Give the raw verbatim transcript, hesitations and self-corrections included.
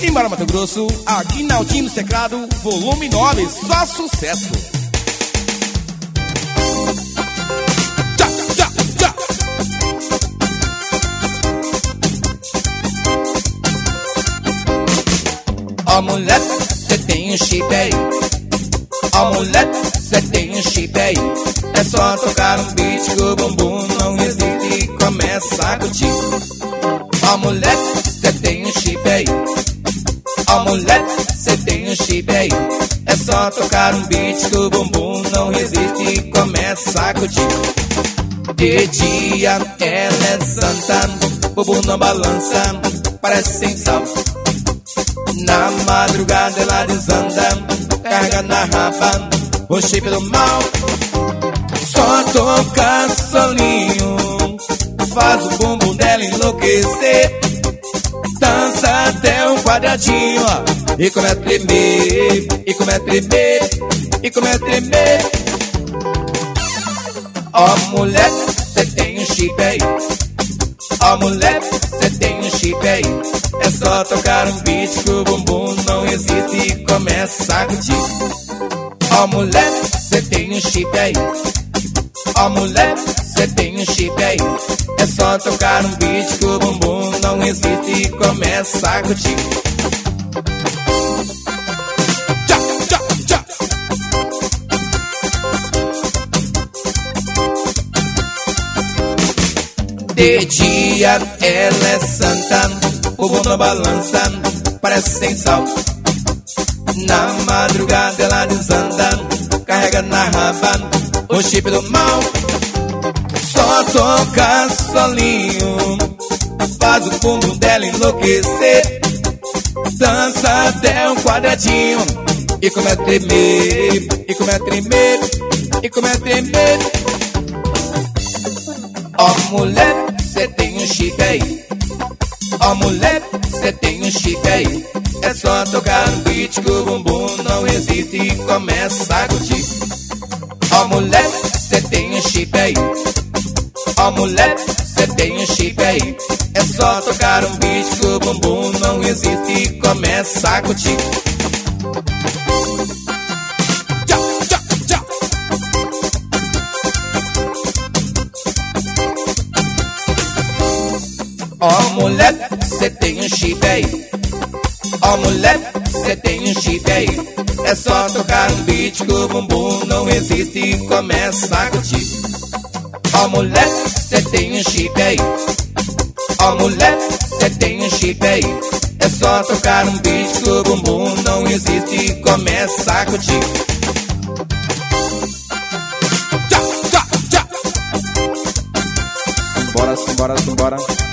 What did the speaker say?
Simbora Mato Grosso, Aguinaldinho no teclado, volume nove, só sucesso. Tchá, tchá, tchá. Ó mulher, cê tem um chip aí. Ó mulher, cê tem um chip aí. É só tocar um beat que o bumbum não resiste e começa a curtir. Ó mulher, cê tem um chip aí. Ó mulher, cê tem um chip aí. É só tocar um beat que o bumbum não resiste e começa a curtir. De dia ela é santa, bumbum não balança, parece sem sal. Na madrugada ela desanda, carga na raba, o chip do mal. Só toca solinho, faz o bumbum dela enlouquecer. Dança até um quadradinho, ó, e começa a tremer, e começa a tremer, e começa a tremer. Ó mulher, cê tem um chip aí. Ó mulher, cê tem um chip aí. É só tocar um beat que o bumbum não resiste e começa a curtir. Ó mulher, cê tem um chip aí. Ó mulher, cê tem um chip aí. É só tocar um beat que o bumbum não resiste e começa a curtir. Tchá, tchá, tchá. De dia ela é santa, o bumbum não balança, parece sem sal. Na madrugada ela desanda, carrega na raba, o chip do mal. Só toca solinho, faz o bumbum dela enlouquecer. Dança até um quadradinho, e começa a tremer, e começa a tremer, e começa a tremer. Ó mulher, cê tem um chip aí. Ó mulher, cê tem um chip aí. É só tocar um beat que o bumbum não resiste e começa a curtir. Ó mulher, cê tem um chip aí. Ó mulher, cê tem um chip aí. É só tocar um beat que o bumbum não resiste e começa a curtir. Tchá, tchá, tchá. Ó mulher, cê tem um chip aí. Ó mulher, cê tem um chip aí. É só tocar um beat que o bumbum não resiste e começa a curtir. Ó mulher, cê tem um chip aí. Ó mulher, cê tem um chip aí. É só tocar um beat que o bumbum não resiste e começa a curtir. Tchá, tchá, tchá. Simbora, simbora, simbora.